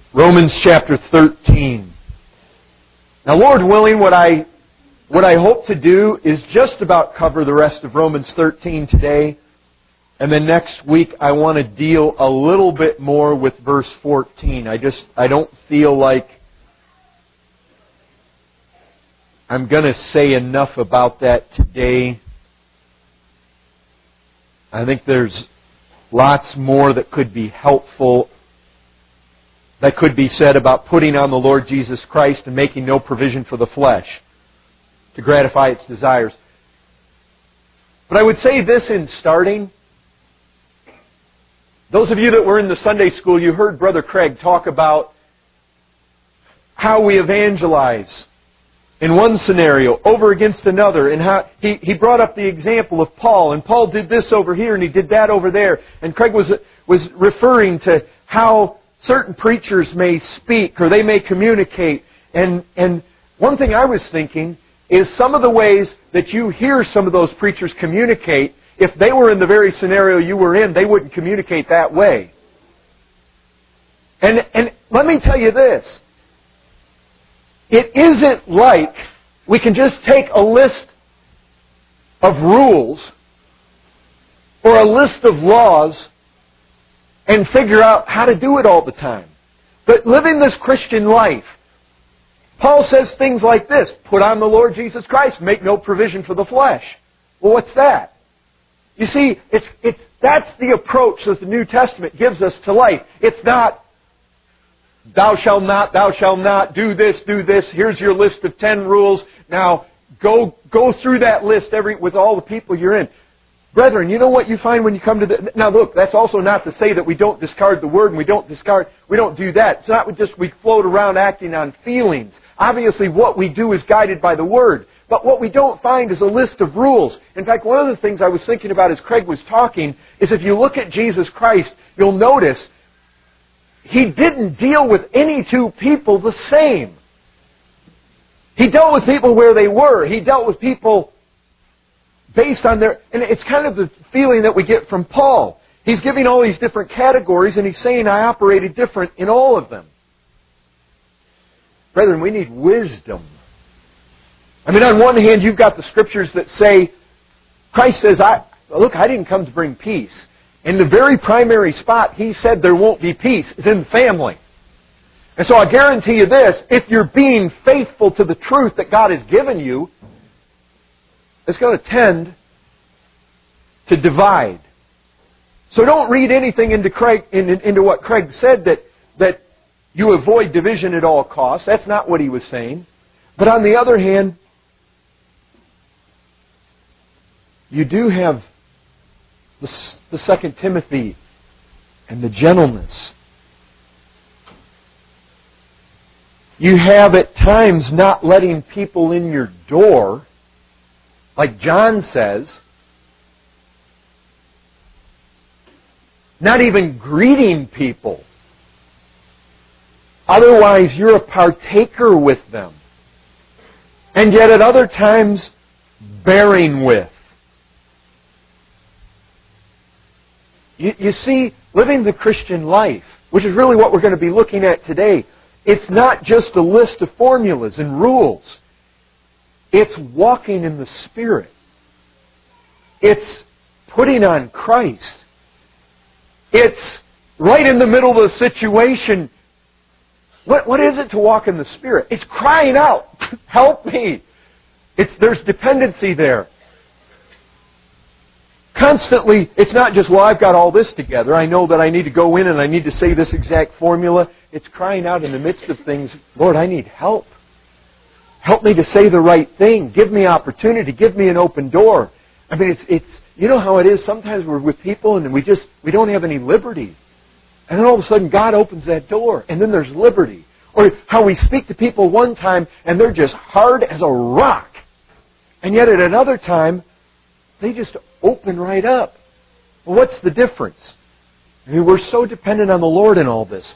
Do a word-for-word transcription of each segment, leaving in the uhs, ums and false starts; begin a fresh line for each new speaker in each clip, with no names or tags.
Romans chapter thirteen. Now, Lord willing, what I what I hope to do is just about cover the rest of Romans thirteen today. And then next week I want to deal a little bit more with verse fourteen. I just I don't feel like I'm going to say enough about that today. I think there's lots more that could be helpful, that could be said about putting on the Lord Jesus Christ and making no provision for the flesh to gratify its desires. But I would say this in starting. Those of you that were in the Sunday school, you heard Brother Craig talk about how we evangelize in one scenario over against another, and how he, he brought up the example of Paul, and Paul did this over here and he did that over there, and Craig was was referring to how certain preachers may speak or they may communicate, and and one thing I was thinking is some of the ways that you hear some of those preachers communicate, if they were in the very scenario you were in, they wouldn't communicate that way. And and let me tell you this. It isn't like we can just take a list of rules or a list of laws and figure out how to do it all the time. But living this Christian life, Paul says things like this: put on the Lord Jesus Christ, make no provision for the flesh. Well, what's that? You see, it's it's that's the approach that the New Testament gives us to life. It's not, thou shalt not, thou shalt not, do this, do this, here's your list of ten rules. Now, go go through that list every with all the people you're in. Brethren, you know what you find when you come to the... Now look, that's also not to say that we don't discard the Word and we don't discard... We don't do that. It's not just we float around acting on feelings. Obviously, what we do is guided by the Word. But what we don't find is a list of rules. In fact, one of the things I was thinking about as Craig was talking is if you look at Jesus Christ, you'll notice He didn't deal with any two people the same. He dealt with people where they were. He dealt with people based on their... And it's kind of the feeling that we get from Paul. He's giving all these different categories and he's saying I operated different in all of them. Brethren, we need wisdom. I mean, on one hand, you've got the Scriptures that say, Christ says, "I look, I didn't come to bring peace." In the very primary spot, He said there won't be peace, is in the family. And so I guarantee you this, if you're being faithful to the truth that God has given you, it's going to tend to divide. So don't read anything into Craig, into what Craig said that, that you avoid division at all costs. That's not what he was saying. But on the other hand, you do have the, the Second Timothy and the gentleness. You have at times not letting people in your door, like John says, not even greeting people. Otherwise, you're a partaker with them. And yet at other times, bearing with. You, you see, living the Christian life, which is really what we're going to be looking at today, it's not just a list of formulas and rules. It's walking in the Spirit. It's putting on Christ. It's right in the middle of the situation. What, what is it to walk in the Spirit? It's crying out, help me. It's, there's dependency there. Constantly, it's not just, well, I've got all this together. I know that I need to go in and I need to say this exact formula. It's crying out in the midst of things, Lord, I need help. Help me to say the right thing. Give me opportunity. Give me an open door. I mean, it's, it's, you know how it is. Sometimes we're with people and we just, we don't have any liberty. And then all of a sudden God opens that door and then there's liberty. Or how we speak to people one time and they're just hard as a rock. And yet at another time, they just open right up. Well, what's the difference? I mean, we're so dependent on the Lord in all this.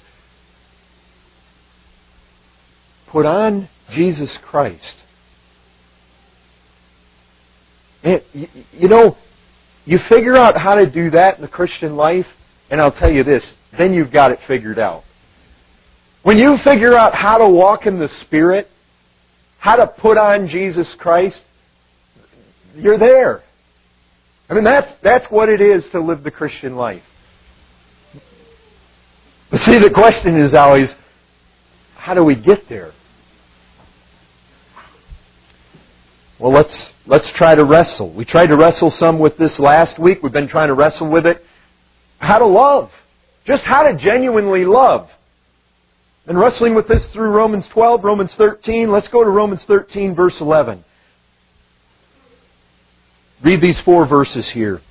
Put on Jesus Christ. And, you know, you figure out how to do that in the Christian life, and I'll tell you this, then you've got it figured out. When you figure out how to walk in the Spirit, how to put on Jesus Christ, you're there. I mean, that's, that's what it is to live the Christian life. But see, the question is always, how do we get there? Well, let's, let's try to wrestle. We tried to wrestle some with this last week. We've been trying to wrestle with it. How to love. Just how to genuinely love. And wrestling with this through Romans twelve, Romans thirteen. Let's go to Romans thirteen, verse eleven. Read these four verses here.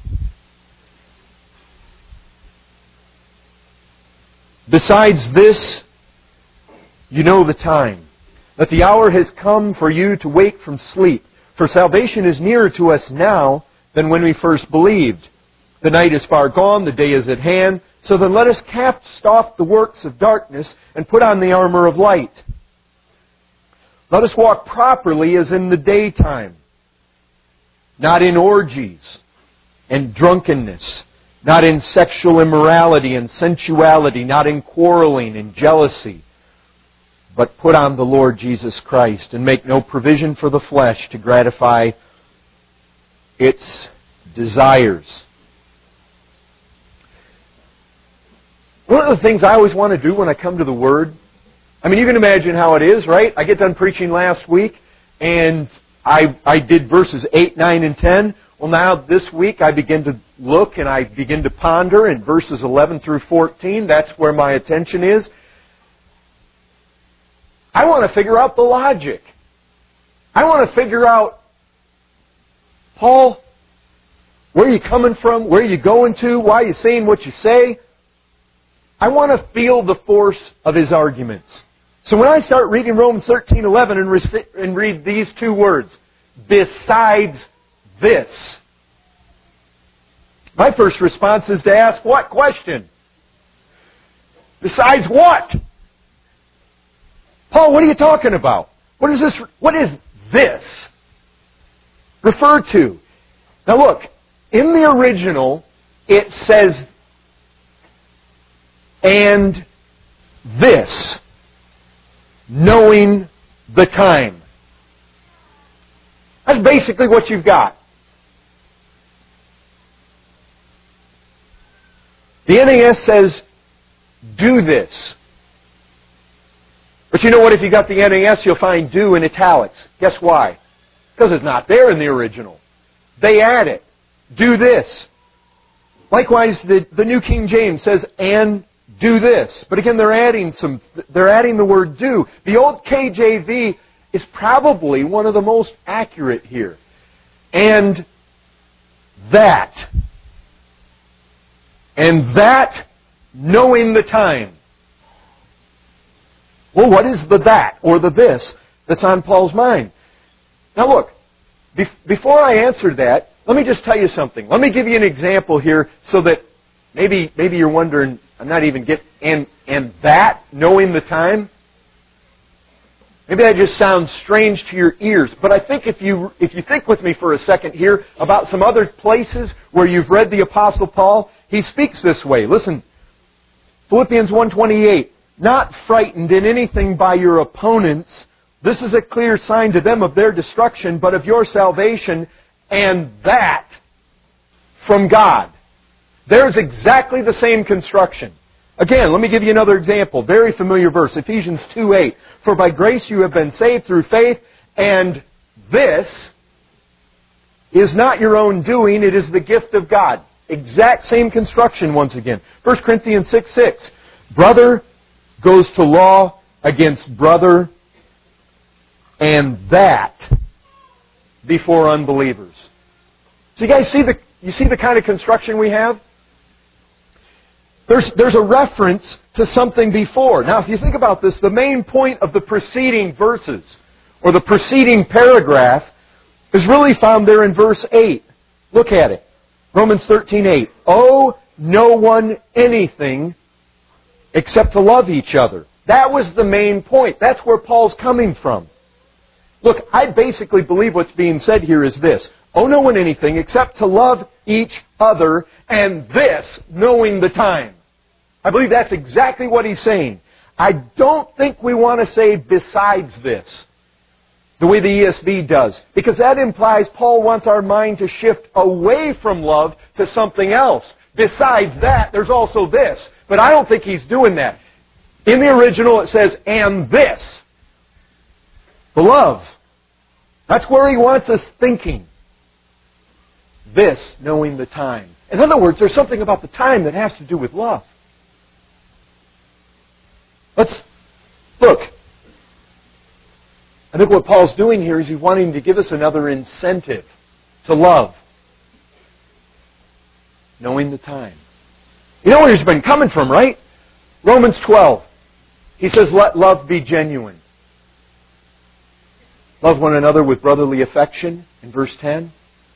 Besides this, you know the time, that the hour has come for you to wake from sleep. For salvation is nearer to us now than when we first believed. The night is far gone, the day is at hand. So then let us cast off the works of darkness and put on the armor of light. Let us walk properly as in the daytime, not in orgies and drunkenness, not in sexual immorality and sensuality, not in quarreling and jealousy, but put on the Lord Jesus Christ and make no provision for the flesh to gratify its desires. One of the things I always want to do when I come to the Word, I mean, you can imagine how it is, right? I get done preaching last week, and I, I did verses eight, nine, and ten. Well, now this week I begin to look and I begin to ponder in verses eleven through fourteen. That's where my attention is. I want to figure out the logic. I want to figure out, Paul, where are you coming from? Where are you going to? Why are you saying what you say? I want to feel the force of his arguments. So when I start reading Romans thirteen eleven and, re- and read these two words, besides this, my first response is to ask what question? Besides what? Paul, what are you talking about? What is this? What is this referred to? Now look, in the original, it says, and this, knowing the time. That's basically what you've got. The N A S says, do this. But you know what? If you got the N A S, you'll find do in italics. Guess why? Because it's not there in the original. They add it. Do this. Likewise, the, the New King James says, and do this. But again, they're adding some, they're adding the word do. The old K J V is probably one of the most accurate here. And that. And that, knowing the time. Well, what is the that or the this that's on Paul's mind? Now look, be- before I answer that, let me just tell you something. Let me give you an example here so that maybe maybe you're wondering, I'm not even getting, and, and that, knowing the time? Maybe that just sounds strange to your ears. But I think if you if you think with me for a second here about some other places where you've read the Apostle Paul, he speaks this way. Listen, Philippians one twenty-eight. Not frightened in anything by your opponents. This is a clear sign to them of their destruction, but of your salvation, and that from God. There's exactly the same construction. Again, let me give you another example. Very familiar verse, Ephesians two eight. For by grace you have been saved through faith, and this is not your own doing, it is the gift of God. Exact same construction once again. First Corinthians six six. Brother goes to law against brother, and that before unbelievers. So you guys see the you see the kind of construction we have? There's, there's a reference to something before. Now, if you think about this, the main point of the preceding verses, or the preceding paragraph, is really found there in verse eight. Look at it. Romans thirteen eight. Owe no one anything except to love each other. That was the main point. That's where Paul's coming from. Look, I basically believe what's being said here is this. Owe no one anything except to love each other, and this knowing the time. I believe that's exactly what he's saying. I don't think we want to say besides this, the way the E S V does, because that implies Paul wants our mind to shift away from love to something else. Besides that, there's also this. But I don't think he's doing that. In the original, it says, and this. The love. That's where he wants us thinking. This, knowing the time. In other words, there's something about the time that has to do with love. Let's look. I think what Paul's doing here is he's wanting to give us another incentive to love. Knowing the time. You know where he's been coming from, right? Romans twelve. He says, let love be genuine. Love one another with brotherly affection in verse ten.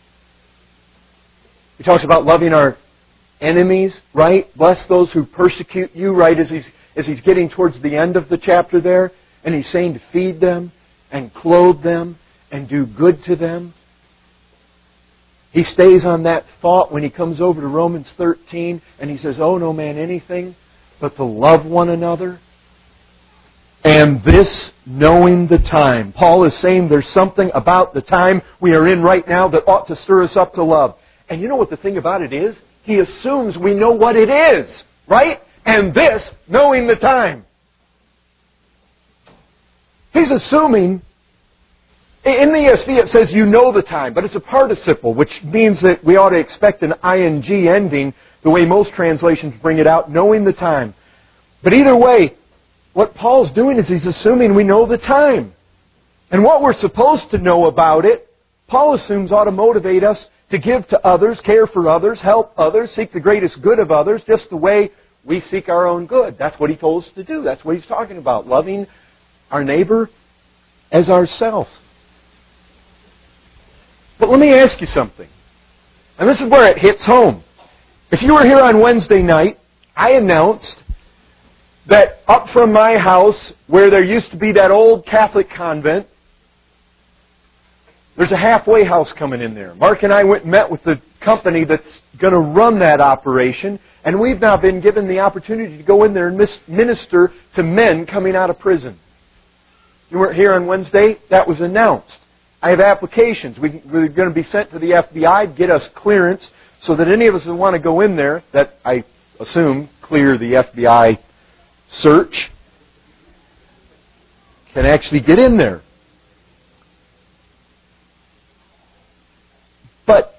He talks about loving our enemies, right? Bless those who persecute you, right? As he's, as he's getting towards the end of the chapter there. And he's saying to feed them and clothe them and do good to them. He stays on that thought when he comes over to Romans thirteen and he says, "Oh, no man anything but to love one another." And this, knowing the time. Paul is saying there's something about the time we are in right now that ought to stir us up to love. And you know what the thing about it is? He assumes we know what it is, right? And this, knowing the time. He's assuming, in the E S V it says you know the time, but it's a participle, which means that we ought to expect an ing ending, the way most translations bring it out, knowing the time. But either way, what Paul's doing is he's assuming we know the time. And what we're supposed to know about it, Paul assumes ought to motivate us to give to others, care for others, help others, seek the greatest good of others, just the way we seek our own good. That's what he told us to do. That's what he's talking about, loving our neighbor as ourselves. But let me ask you something. And this is where it hits home. If you were here on Wednesday night, I announced that up from my house, where there used to be that old Catholic convent, there's a halfway house coming in there. Mark and I went and met with the company that's going to run that operation, and we've now been given the opportunity to go in there and minister to men coming out of prison. You weren't here on Wednesday? That was announced. I have applications. We, we're going to be sent to the F B I to get us clearance so that any of us that want to go in there, that I assume clear the F B I search, can actually get in there. But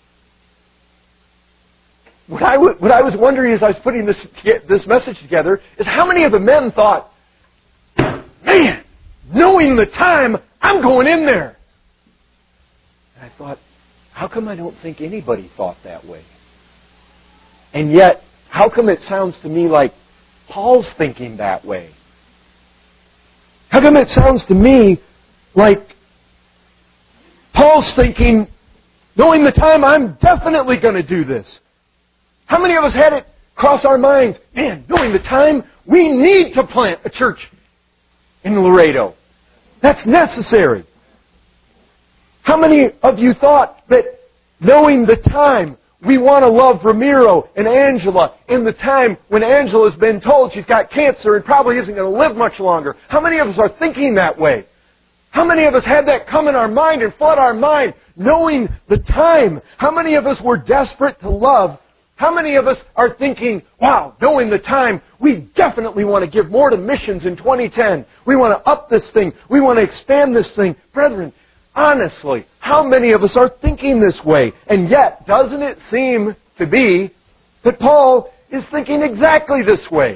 what I, w- what I was wondering as I was putting this, this message together is how many of the men thought, man, knowing the time, I'm going in there. And I thought, how come I don't think anybody thought that way? And yet, how come it sounds to me like Paul's thinking that way? How come it sounds to me like Paul's thinking, knowing the time, I'm definitely going to do this? How many of us had it cross our minds, man, knowing the time, we need to plant a church in Laredo. That's necessary. How many of you thought that knowing the time, we want to love Ramiro and Angela in the time when Angela's been told she's got cancer and probably isn't going to live much longer? How many of us are thinking that way? How many of us had that come in our mind and flood our mind, knowing the time? How many of us were desperate to love? How many of us are thinking, wow, knowing the time, we definitely want to give more to missions in twenty ten. We want to up this thing. We want to expand this thing. Brethren, honestly, how many of us are thinking this way? And yet, doesn't it seem to be that Paul is thinking exactly this way?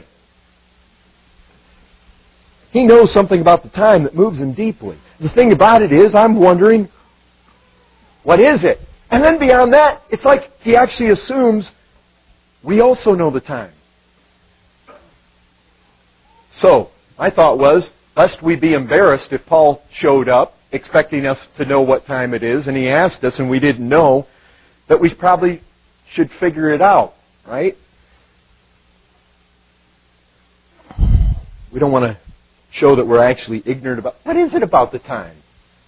He knows something about the time that moves him deeply. The thing about it is, I'm wondering, what is it? And then beyond that, it's like he actually assumes we also know the time. So, my thought was, lest we be embarrassed if Paul showed up expecting us to know what time it is, and he asked us and we didn't know, that we probably should figure it out, right? We don't want to show that we're actually ignorant about, what is it about the time?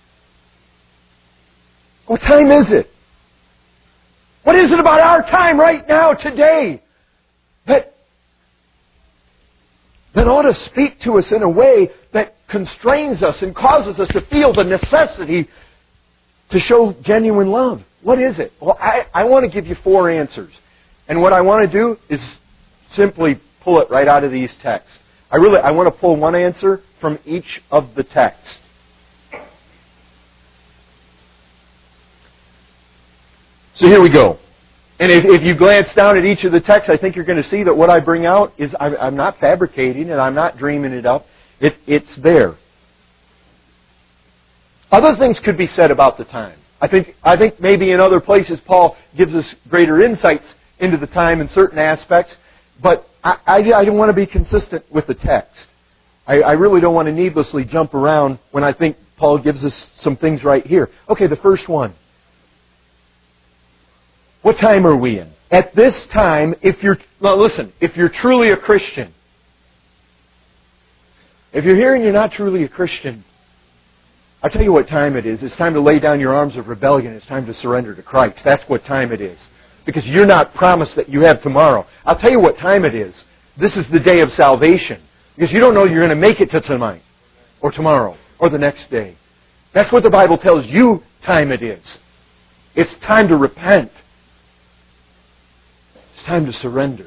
What time is it? What is it about our time right now, today, that that ought to speak to us in a way that constrains us and causes us to feel the necessity to show genuine love. What is it? Well, I, I want to give you four answers. And what I want to do is simply pull it right out of these texts. I really, I want to pull one answer from each of the texts. So here we go. And if, if you glance down at each of the texts, I think you're going to see that what I bring out is I, I'm not fabricating it. I'm not dreaming it up. It, it's there. Other things could be said about the time. I think, I think maybe in other places Paul gives us greater insights into the time in certain aspects. But I, I, I don't want to be consistent with the text. I, I really don't want to needlessly jump around when I think Paul gives us some things right here. Okay, the first one. What time are we in? At this time, if you're, well, listen, if you're truly a Christian, if you're here and you're not truly a Christian, I'll tell you what time it is. It's time to lay down your arms of rebellion. It's time to surrender to Christ. That's what time it is. Because you're not promised that you have tomorrow. I'll tell you what time it is. This is the day of salvation. Because you don't know you're going to make it to tonight, or tomorrow, or the next day. That's what the Bible tells you time it is. It's time to repent. It's time to surrender.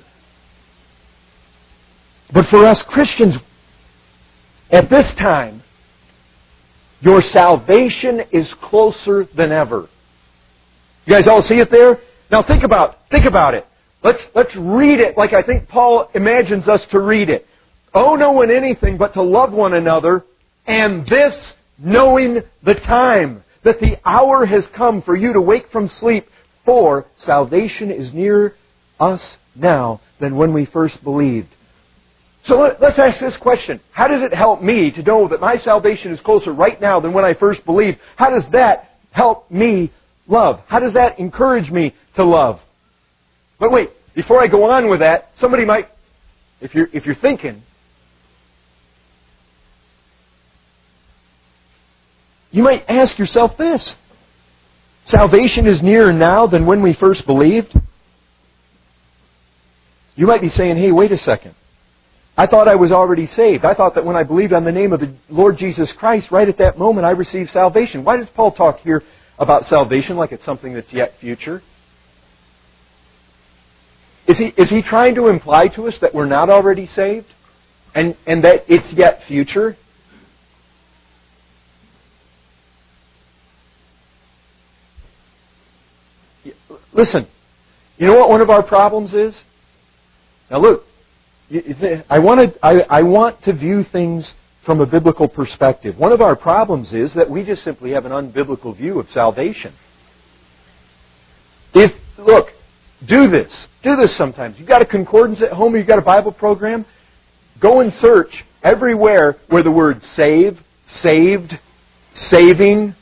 But for us Christians, at this time, your salvation is closer than ever. You guys all see it there? Now think about, think about it. Let's, let's read it like I think Paul imagines us to read it. Owe no one anything but to love one another, and this knowing the time, that the hour has come for you to wake from sleep, for salvation is nearer us now than when we first believed. So let's ask this question. How does it help me to know that my salvation is closer right now than when I first believed? How does that help me love? How does that encourage me to love? But wait, before I go on with that, somebody might, if you're, if you're thinking, you might ask yourself this. Salvation is nearer now than when we first believed? You might be saying, hey, wait a second. I thought I was already saved. I thought that when I believed on the name of the Lord Jesus Christ, right at that moment I received salvation. Why does Paul talk here about salvation like it's something that's yet future? Is he, is he trying to imply to us that we're not already saved? And, and that it's yet future? Listen, you know what one of our problems is? Now look, I want to, I, I want to view things from a biblical perspective. One of our problems is that we just simply have an unbiblical view of salvation. If, look, do this. Do this sometimes. You've got a concordance at home or you've got a Bible program. Go and search everywhere where the word save, saved, saving,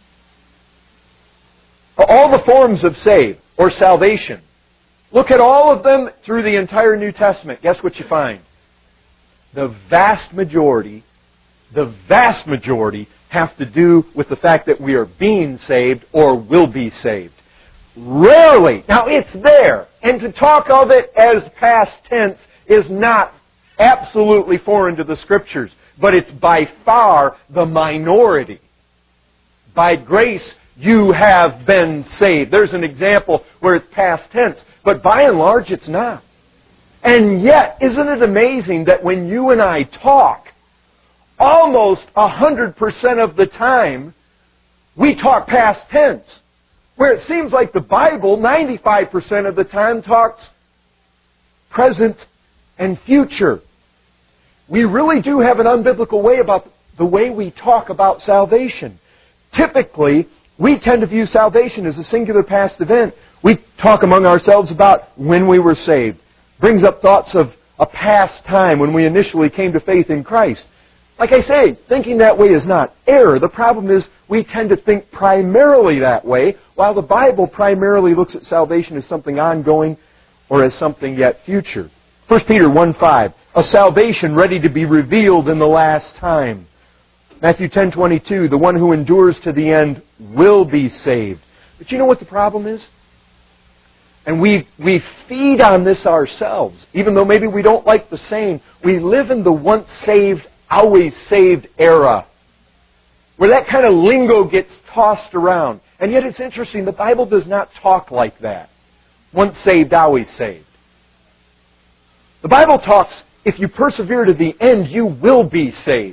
all the forms of save or salvation. Look at all of them through the entire New Testament. Guess what you find? The vast majority, the vast majority have to do with the fact that we are being saved or will be saved. Rarely. Now it's there. And to talk of it as past tense is not absolutely foreign to the Scriptures. But it's by far the minority. By grace you have been saved. There's an example where it's past tense. But by and large, it's not. And yet, isn't it amazing that when you and I talk, almost one hundred percent of the time, we talk past tense. Where it seems like the Bible, ninety-five percent of the time, talks present and future. We really do have an unbiblical way about the way we talk about salvation. Typically, we tend to view salvation as a singular past event. We talk among ourselves about when we were saved. Brings up thoughts of a past time when we initially came to faith in Christ. Like I say, thinking that way is not error. The problem is we tend to think primarily that way, while the Bible primarily looks at salvation as something ongoing or as something yet future. First Peter one five, a salvation ready to be revealed in the last time. Matthew ten twenty-two, the one who endures to the end will be saved. But you know what the problem is? And we, we feed on this ourselves. Even though maybe we don't like the saying, we live in the once saved, always saved era, where that kind of lingo gets tossed around. And yet it's interesting, the Bible does not talk like that. Once saved, always saved. The Bible talks, if you persevere to the end, you will be saved.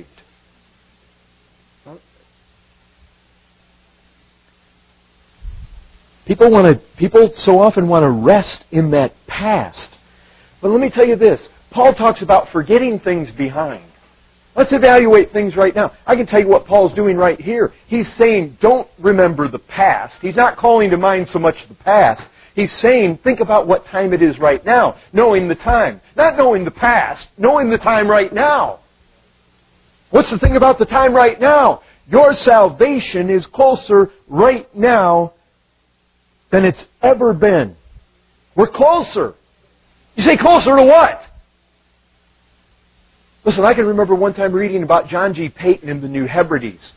People want to, people so often want to rest in that past. But let me tell you this. Paul talks about forgetting things behind. Let's evaluate things right now. I can tell you what Paul's doing right here. He's saying, don't remember the past. He's not calling to mind so much the past. He's saying, think about what time it is right now. Knowing the time. Not knowing the past. Knowing the time right now. What's the thing about the time right now? Your salvation is closer right now than it's ever been. We're closer. You say closer to what? Listen, I can remember one time reading about John G. Payton in the New Hebrides.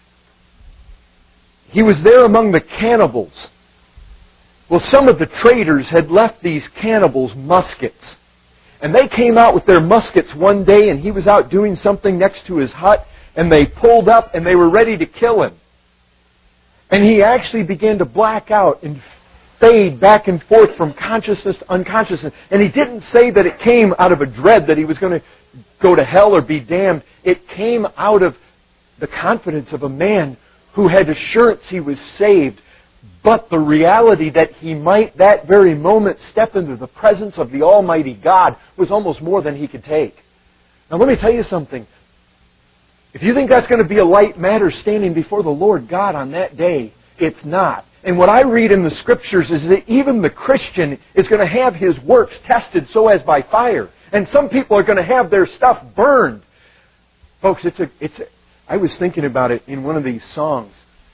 He was there among the cannibals. Well, some of the traders had left these cannibals muskets. And they came out with their muskets one day, and he was out doing something next to his hut, and they pulled up and they were ready to kill him. And he actually began to black out and fade back and forth from consciousness to unconsciousness. And he didn't say that it came out of a dread that he was going to go to hell or be damned. It came out of the confidence of a man who had assurance he was saved, but the reality that he might that very moment step into the presence of the Almighty God was almost more than he could take. Now let me tell you something. If you think that's going to be a light matter standing before the Lord God on that day, it's not. And what I read in the Scriptures is that even the Christian is going to have his works tested so as by fire. And some people are going to have their stuff burned. Folks, it's a, it's a, I was thinking about it in one of these songs.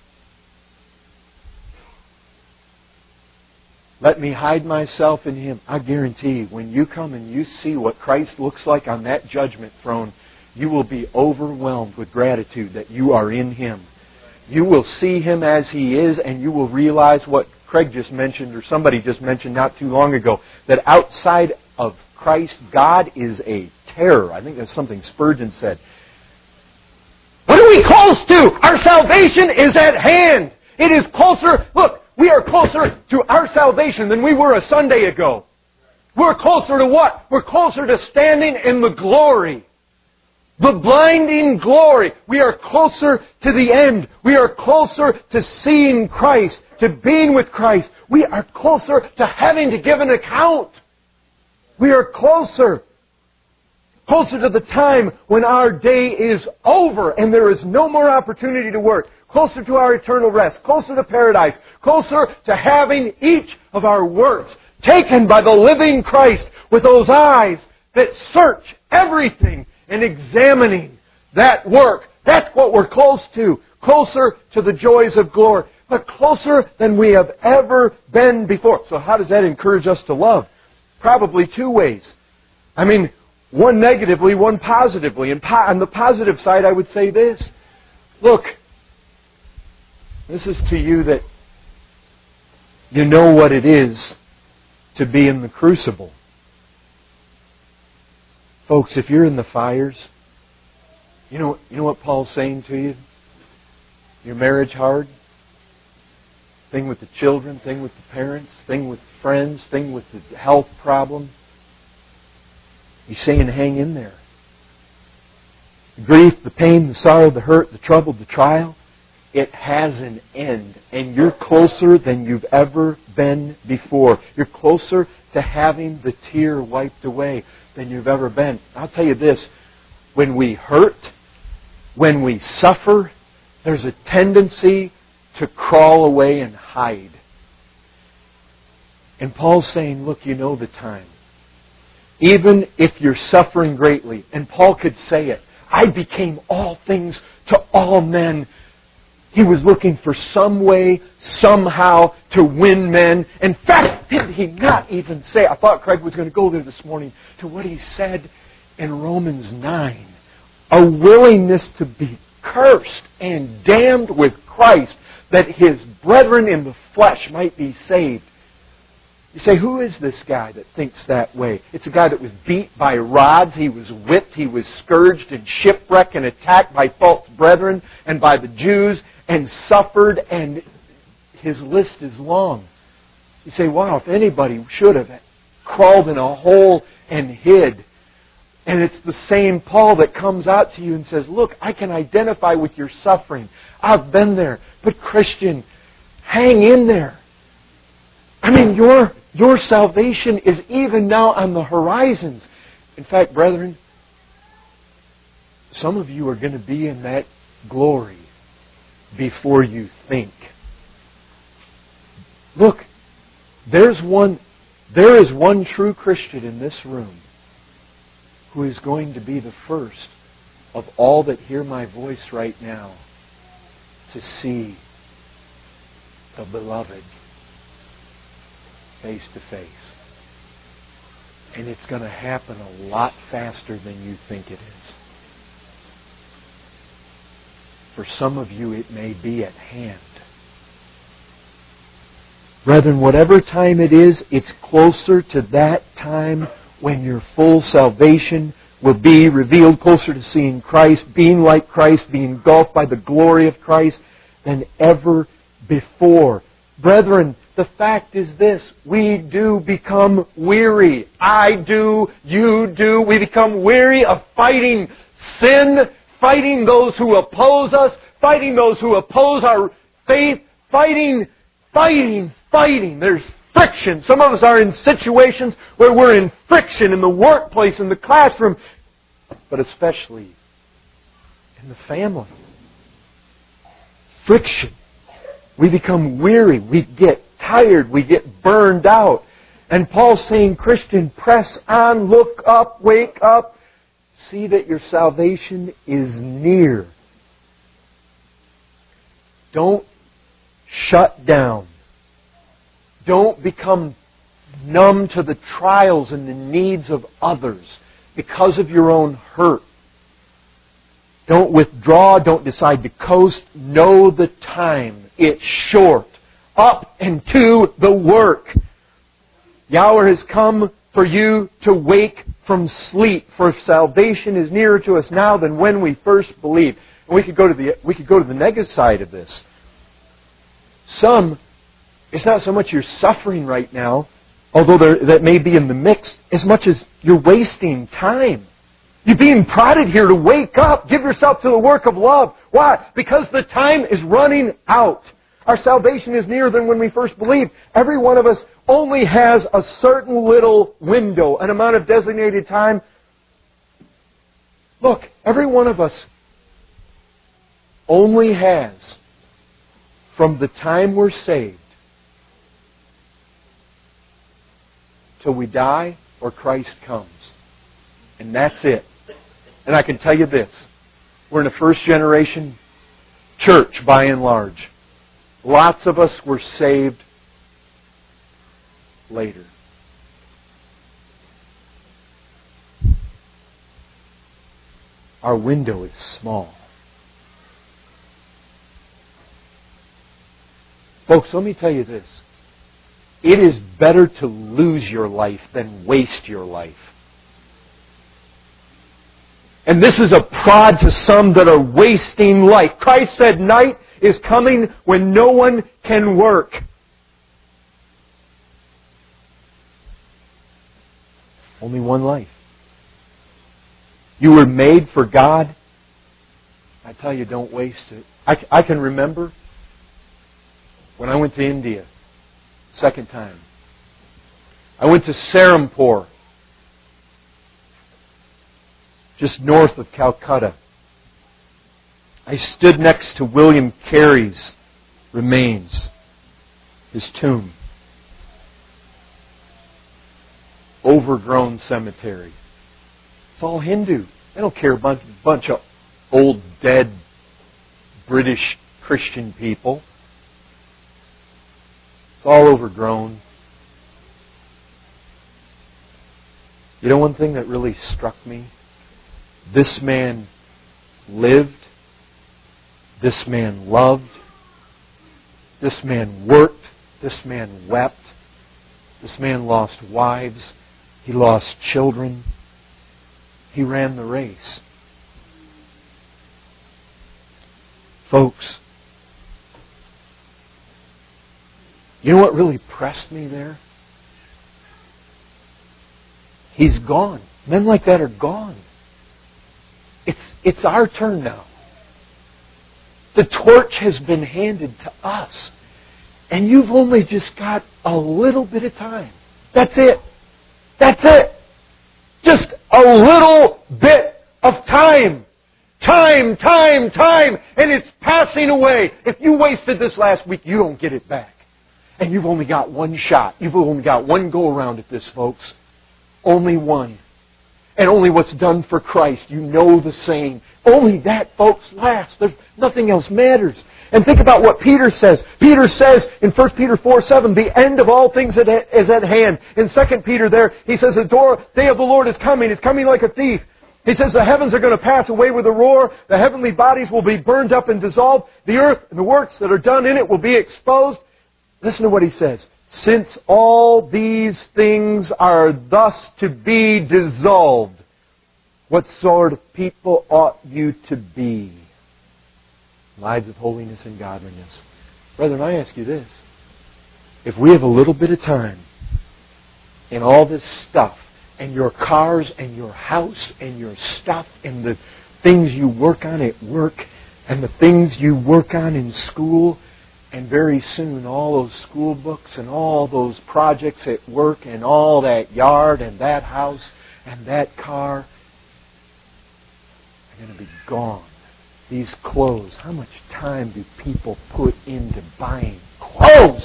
Let me hide myself in Him. I guarantee when you come and you see what Christ looks like on that judgment throne, you will be overwhelmed with gratitude that you are in Him. You will see Him as He is, and you will realize what Craig just mentioned, or somebody just mentioned not too long ago, that outside of Christ, God is a terror. I think that's something Spurgeon said. What are we close to? Our salvation is at hand. It is closer. Look, we are closer to our salvation than we were a Sunday ago. We're closer to what? We're closer to standing in the glory. The blinding glory. We are closer to the end. We are closer to seeing Christ, to being with Christ. We are closer to having to give an account. We are closer. Closer to the time when our day is over and there is no more opportunity to work. Closer to our eternal rest. Closer to paradise. Closer to having each of our works taken by the living Christ with those eyes that search everything and examining that work. That's what we're close to. Closer to the joys of glory. But closer than we have ever been before. So how does that encourage us to love? Probably two ways. I mean, one negatively, one positively. And po- on the positive side, I would say this. Look, this is to you that you know what it is to be in the crucible. Folks, if you're in the fires, you know, you know what Paul's saying to you? Your marriage hard? Thing with the children, thing with the parents, thing with friends, thing with the health problem. He's saying hang in there. The grief, the pain, the sorrow, the hurt, the trouble, the trial, it has an end. And you're closer than you've ever been before. You're closer to having the tear wiped away than you've ever been. I'll tell you this, when we hurt, when we suffer, there's a tendency to crawl away and hide. And Paul's saying, look, you know the time. Even if you're suffering greatly, and Paul could say it, I became all things to all men. He was looking for some way, somehow, to win men. In fact, did he not even say, I thought Craig was going to go there this morning, to what he said in Romans nine. A willingness to be cursed and damned with Christ, that his brethren in the flesh might be saved. You say, who is this guy that thinks that way? It's a guy that was beat by rods, he was whipped, he was scourged and shipwrecked and attacked by false brethren and by the Jews and suffered, and his list is long. You say, wow, if anybody should have crawled in a hole and hid. And it's the same Paul that comes out to you and says, look, I can identify with your suffering. I've been there. But Christian, hang in there. I mean, your, your salvation is even now on the horizons. In fact, brethren, some of you are going to be in that glory before you think. Look, there's one, there is one true Christian in this room who is going to be the first of all that hear my voice right now to see the beloved face to face. And it's going to happen a lot faster than you think it is. For some of you, it may be at hand. Brethren, whatever time it is, it's closer to that time when your full salvation will be revealed, closer to seeing Christ, being like Christ, being engulfed by the glory of Christ than ever before. Brethren, the fact is this, we do become weary. I do, you do. We become weary of fighting sin, fighting those who oppose us, fighting those who oppose our faith, fighting, fighting, fighting. There's friction. Some of us are in situations where we're in friction in the workplace, in the classroom, but especially in the family. Friction. We become weary. We get tired. We get burned out. And Paul's saying, Christian, press on, look up, wake up. See that your salvation is near. Don't shut down. Don't become numb to the trials and the needs of others because of your own hurt. Don't withdraw. Don't decide to coast. Know the time. It's short. Up and to the work. The hour has come for you to wake from sleep, for salvation is nearer to us now than when we first believed. And we could go to the we could go to the negative side of this. Some, it's not so much you're suffering right now, although there, that may be in the mix, as much as you're wasting time. You're being prodded here to wake up. Give yourself to the work of love. Why? Because the time is running out. Our salvation is nearer than when we first believed. Every one of us only has a certain little window, an amount of designated time. Look, every one of us only has, from the time we're saved till we die or Christ comes. And that's it. And I can tell you this. We're in a first generation church by and large. Lots of us were saved later. Our window is small. Folks, let me tell you this. It is better to lose your life than waste your life. And this is a prod to some that are wasting life. Christ said night is coming when no one can work. Only one life. You were made for God. I tell you, don't waste it. I, I can remember when I went to India, second time. I went to Serampore, just north of Calcutta. I stood next to William Carey's remains, his tomb. Overgrown cemetery. It's all Hindu. They don't care about a bunch of old, dead British Christian people. It's all overgrown. You know one thing that really struck me? This man lived. This man loved. This man worked. This man wept. This man lost wives. He lost children. He ran the race. Folks, you know what really pressed me there? He's gone. Men like that are gone. It's, it's our turn now. The torch has been handed to us. And you've only just got a little bit of time. That's it. That's it. Just a little bit of time. Time, time, time. And it's passing away. If you wasted this last week, you don't get it back. And you've only got one shot. You've only got one go around at this, folks. Only one. And only what's done for Christ. You know the saying. Only that, folks, lasts. There's nothing else matters. And think about what Peter says. Peter says in First Peter four seven, the end of all things is at hand. In Second Peter there, he says the door, day of the Lord is coming. It's coming like a thief. He says the heavens are going to pass away with a roar. The heavenly bodies will be burned up and dissolved. The earth and the works that are done in it will be exposed. Listen to what he says. Since all these things are thus to be dissolved, what sort of people ought you to be? Lives of holiness and godliness. Brethren, I ask you this. If we have a little bit of time and all this stuff, and your cars and your house and your stuff and the things you work on at work and the things you work on in school, and very soon all those school books and all those projects at work and all that yard and that house and that car are going to be gone. These clothes, how much time do people put into buying clothes?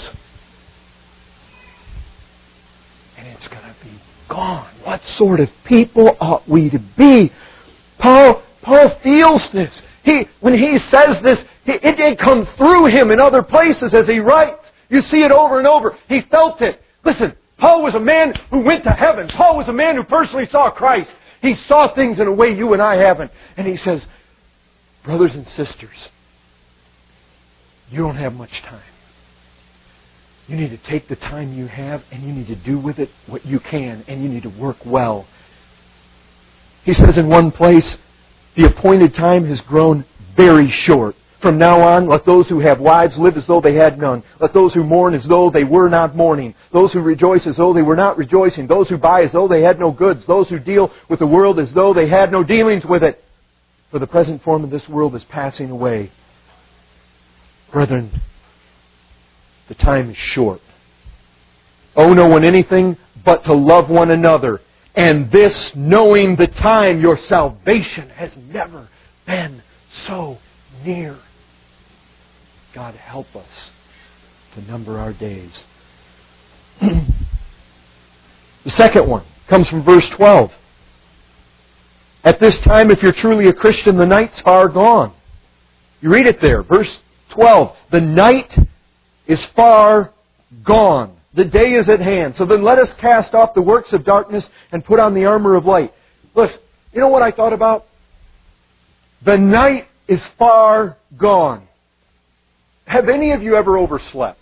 And it's going to be gone. What sort of people ought we to be? Paul, Paul feels this. He, when he says this, it, it comes through him in other places as he writes. You see it over and over. He felt it. Listen, Paul was a man who went to heaven. Paul was a man who personally saw Christ. He saw things in a way you and I haven't. And he says, brothers and sisters, you don't have much time. You need to take the time you have and you need to do with it what you can, and you need to work well. He says in one place, the appointed time has grown very short. From now on, let those who have wives live as though they had none. Let those who mourn as though they were not mourning. Those who rejoice as though they were not rejoicing. Those who buy as though they had no goods. Those who deal with the world as though they had no dealings with it. For the present form of this world is passing away. Brethren, the time is short. Owe no one anything but to love one another. And this, knowing the time, your salvation has never been so near. God help us to number our days. The second one comes from verse twelve. At this time, if you're truly a Christian, the night's far gone. You read it there, verse twelve. The night is far gone. The day is at hand. So then let us cast off the works of darkness and put on the armor of light. Look, you know what I thought about? The night is far gone. Have any of you ever overslept?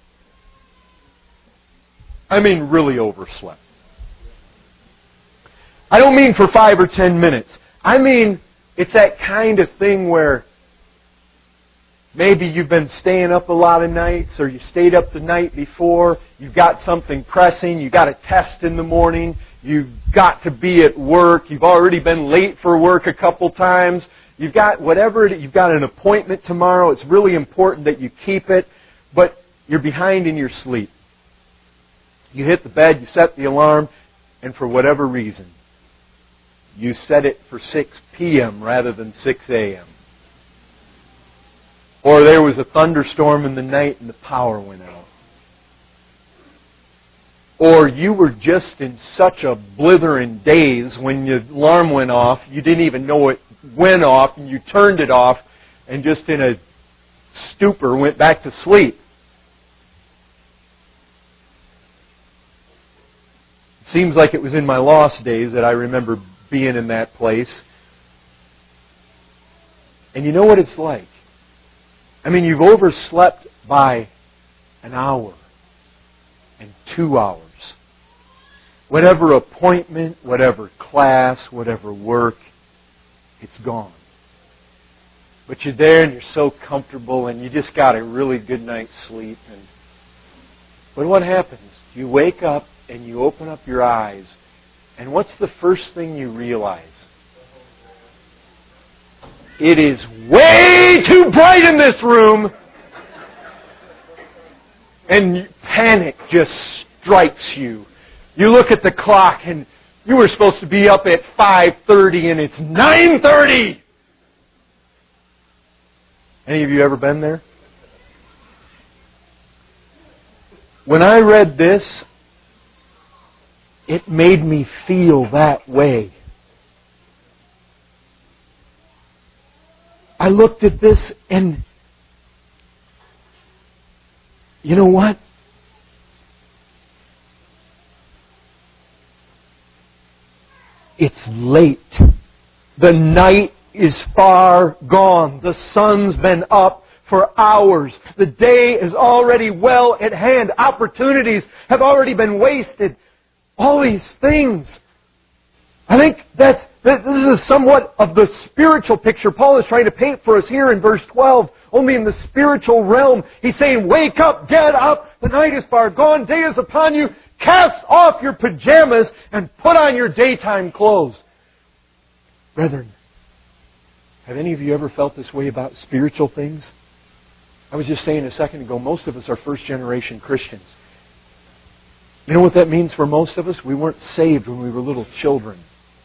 I mean really overslept. I don't mean for five or ten minutes. I mean, it's that kind of thing where maybe you've been staying up a lot of nights, or you stayed up the night before, you've got something pressing, you've got a test in the morning, you've got to be at work, you've already been late for work a couple times, you've got whatever, it is, you've got an appointment tomorrow, it's really important that you keep it, but you're behind in your sleep. You hit the bed, you set the alarm, and for whatever reason, you set it for six p.m. rather than six a.m. Or there was a thunderstorm in the night and the power went out. Or you were just in such a blithering daze when your alarm went off, you didn't even know it went off, and you turned it off and just in a stupor went back to sleep. It seems like it was in my lost days that I remember being in that place. And you know what it's like? I mean, you've overslept by an hour and two hours Whatever appointment, whatever class, whatever work, it's gone. But you're there and you're so comfortable and you just got a really good night's sleep. And but what happens? You wake up and you open up your eyes, and what's the first thing you realize? It is way too bright in this room. And panic just strikes you. You look at the clock and you were supposed to be up at five thirty and it's nine thirty. Any of you ever been there? When I read this, it made me feel that way. I looked at this and, you know what? It's late. The night is far gone. The sun's been up for hours. The day is already well at hand. Opportunities have already been wasted. All these things. I think that's, this is somewhat of the spiritual picture Paul is trying to paint for us here in verse twelve. Only in the spiritual realm. He's saying, wake up, get up. The night is far gone. Day is upon you. Cast off your pajamas and put on your daytime clothes. Brethren, have any of you ever felt this way about spiritual things? I was just saying a second ago, most of us are first generation Christians. You know what that means for most of us? We weren't saved when we were little children.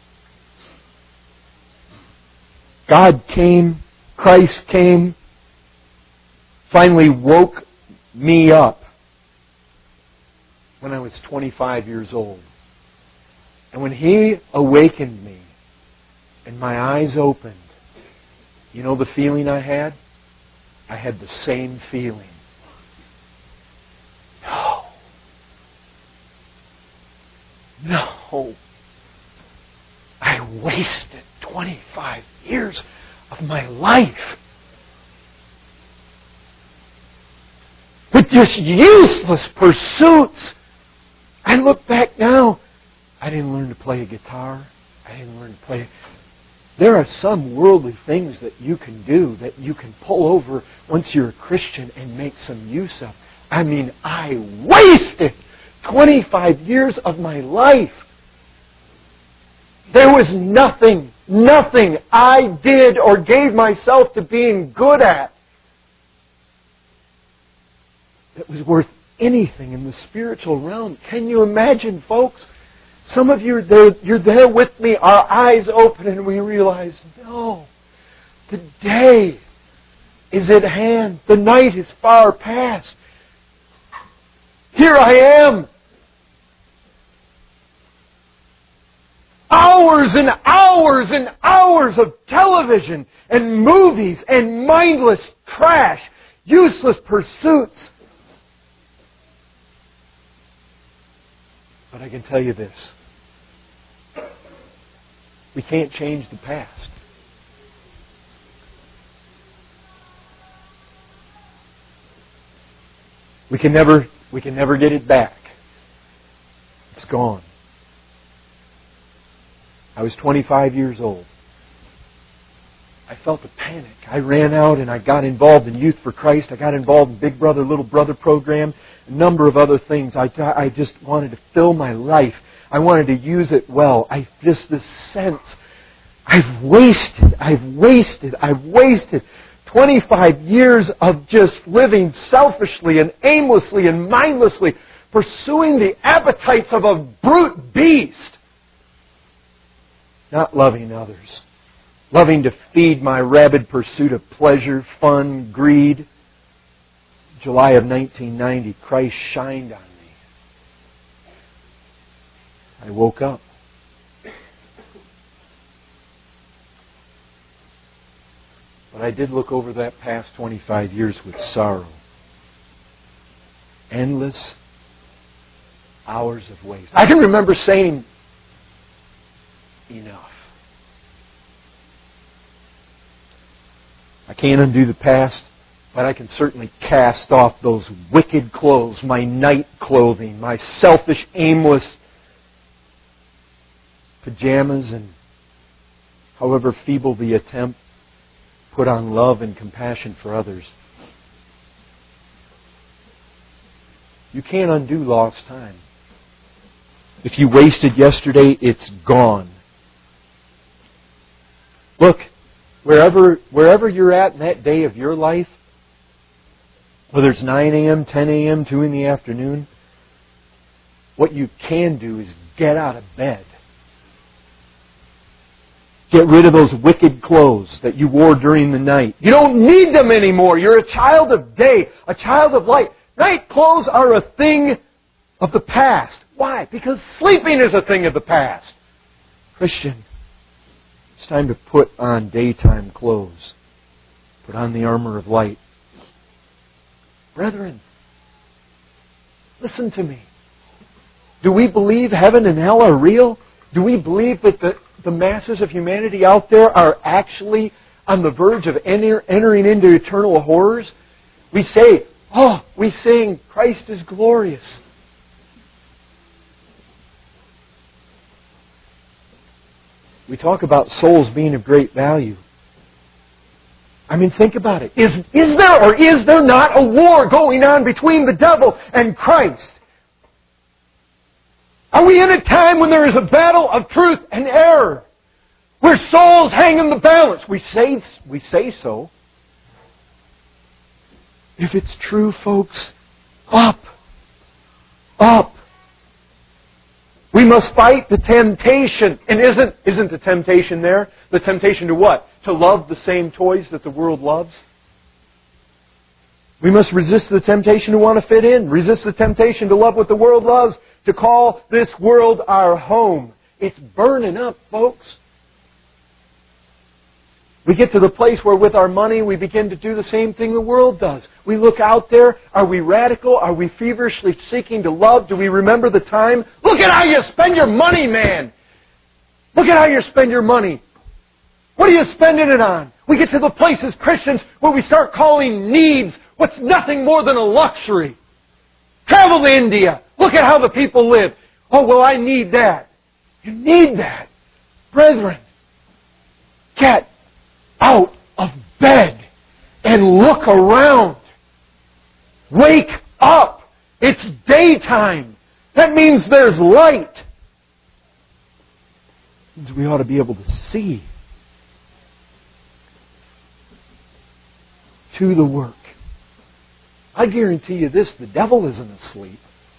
God came, Christ came, finally woke me up when I was twenty-five years old. And when He awakened me and my eyes opened, you know the feeling I had? I had the same feeling. No. No. I wasted twenty-five years of my life with just useless pursuits. I look back now. I didn't learn to play a guitar. I didn't learn to play. There are some worldly things that you can do that you can pull over once you're a Christian and make some use of. I mean, I wasted twenty-five years of my life. There was nothing, nothing I did or gave myself to being good at that was worth anything in the spiritual realm. Can you imagine, folks? Some of you, are there, you're there with me, our eyes open, and we realize, no, the day is at hand. The night is far past. Here I am. Hours and hours and hours of television and movies and mindless trash, useless pursuits. But I can tell you this. We can't change the past. We can never, we can never get it back. It's gone. I was twenty-five years old. I felt a panic. I ran out and I got involved in Youth for Christ. I got involved in Big Brother, Little Brother program, a number of other things. I, I just wanted to fill my life. I wanted to use it well. I just this sense, I've wasted, I've wasted, I've wasted twenty-five years of just living selfishly and aimlessly and mindlessly, pursuing the appetites of a brute beast. Not loving others. Loving to feed my rabid pursuit of pleasure, fun, greed. July of nineteen ninety, Christ shined on me. I woke up. But I did look over that past twenty-five years with sorrow. Endless hours of waste. I can remember saying, enough. I can't undo the past, but I can certainly cast off those wicked clothes, my night clothing, my selfish, aimless pajamas and, however feeble the attempt, put on love and compassion for others. You can't undo lost time. If you wasted yesterday, it's gone. Look, wherever wherever you're at in that day of your life, whether it's nine a.m., ten a.m., two in the afternoon, what you can do is get out of bed. Get rid of those wicked clothes that you wore during the night. You don't need them anymore. You're a child of day, a child of light. Night clothes are a thing of the past. Why? Because sleeping is a thing of the past. Christian, it's time to put on daytime clothes. Put on the armor of light. Brethren, listen to me. Do we believe heaven and hell are real? Do we believe that the, the masses of humanity out there are actually on the verge of enter, entering into eternal horrors? We say, oh, we sing, Christ is glorious. We talk about souls being of great value. I mean, think about it. Is, is there or is there not a war going on between the devil and Christ? Are we in a time when there is a battle of truth and error? Where souls hang in the balance? We say, we say so. If it's true, folks, up. Up. We must fight the temptation. And isn't, isn't the temptation there? The temptation to what? To love the same toys that the world loves? We must resist the temptation to want to fit in. Resist the temptation to love what the world loves. To call this world our home. It's burning up, folks. We get to the place where with our money we begin to do the same thing the world does. We look out there. Are we radical? Are we feverishly seeking to love? Do we remember the time? Look at how you spend your money, man. Look at how you spend your money. What are you spending it on? We get to the place as Christians where we start calling needs what's nothing more than a luxury. Travel to India. Look at how the people live. Oh, well, I need that. You need that. Brethren, get out of bed and look around. Wake up. It's daytime. That means there's light. It means we ought to be able to see. To the work. I guarantee you this, the devil isn't asleep.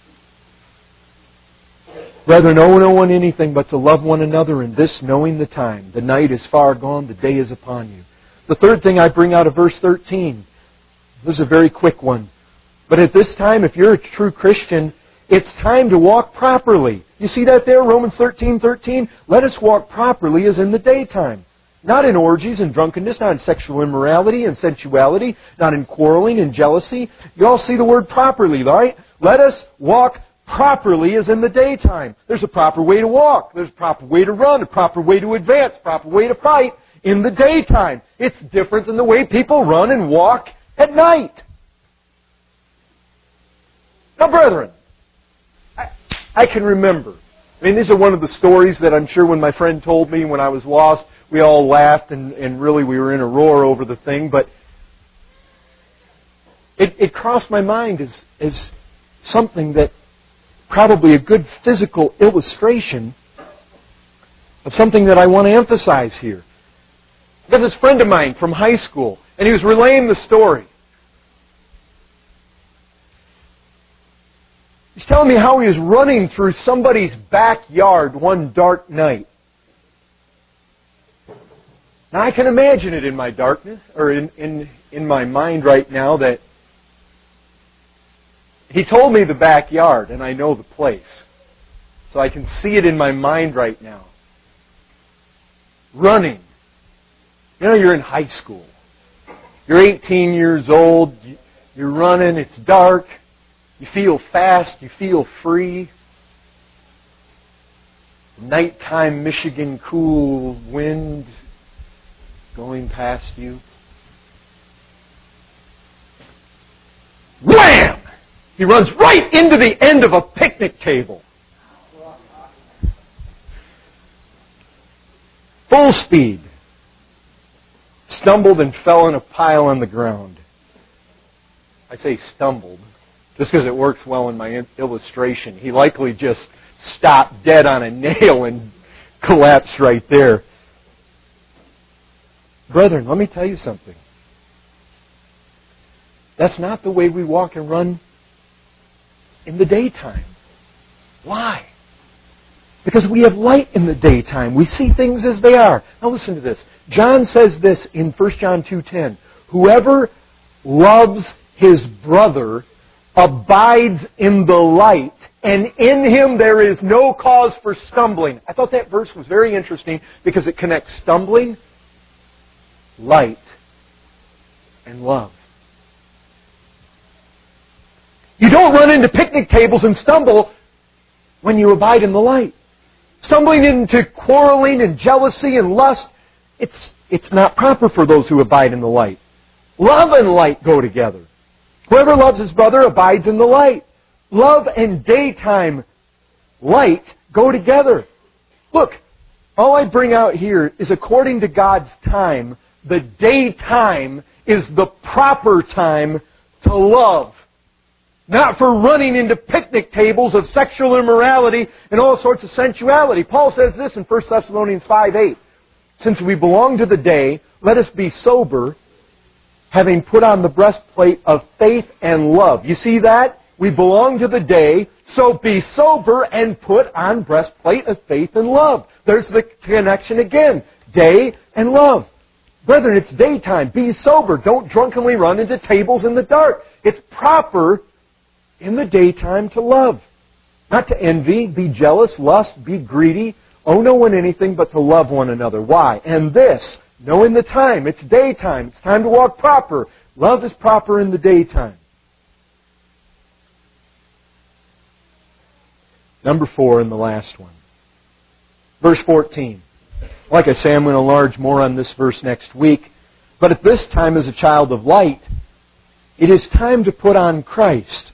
Brethren, owe no one anything but to love one another, and this knowing the time. The night is far gone, the day is upon you. The third thing I bring out of verse thirteen. This is a very quick one. But at this time, if you're a true Christian, it's time to walk properly. You see that there, Romans thirteen thirteen? Let us walk properly as in the daytime. Not in orgies and drunkenness, not in sexual immorality and sensuality, not in quarreling and jealousy. You all see the word properly, right? Let us walk properly as in the daytime. There's a proper way to walk. There's a proper way to run, a proper way to advance, a proper way to fight in the daytime. It's different than the way people run and walk at night. Now, brethren, I, I can remember. I mean, these are one of the stories that I'm sure when my friend told me when I was lost, we all laughed and, and really we were in a roar over the thing, but it, it crossed my mind as, as something that probably a good physical illustration of something that I want to emphasize here. There's this friend of mine from high school, and he was relaying the story. He's telling me how he was running through somebody's backyard one dark night. Now I can imagine it in my darkness, or in, in, in my mind right now, that he told me the backyard, and I know the place. So I can see it in my mind right now. Running. You know, you're in high school. You're eighteen years old. You're running. It's dark. You feel fast. You feel free. Nighttime Michigan cool wind going past you. Wham! He runs right into the end of a picnic table. full speed, stumbled and fell in a pile on the ground. I say stumbled, just because it works well in my illustration. He likely just stopped dead on a nail and collapsed right there. Brethren, let me tell you something. That's not the way we walk and run in the daytime. Why? Because we have light in the daytime. We see things as they are. Now listen to this. John says this in First John two ten. Whoever loves his brother abides in the light, and in him there is no cause for stumbling. I thought that verse was very interesting because it connects stumbling, light, and love. You don't run into picnic tables and stumble when you abide in the light. Stumbling into quarreling and jealousy and lust, it's, it's not proper for those who abide in the light. Love and light go together. Whoever loves his brother abides in the light. Love and daytime light go together. Look, all I bring out here is according to God's time, the daytime is the proper time to love. Not for running into picnic tables of sexual immorality and all sorts of sensuality. Paul says this in First Thessalonians five eight. Since we belong to the day, let us be sober, having put on the breastplate of faith and love. You see that? We belong to the day, so be sober and put on breastplate of faith and love. There's the connection again. Day and love. Brethren, it's daytime. Be sober. Don't drunkenly run into tables in the dark. It's proper in the daytime to love. Not to envy, be jealous, lust, be greedy, owe no one anything but to love one another. Why? And this, knowing the time, it's daytime, it's time to walk proper. Love is proper in the daytime. Number four and the last one. Verse fourteen. Like I say, I'm going to enlarge more on this verse next week. But at this time, as a child of light, it is time to put on Christ.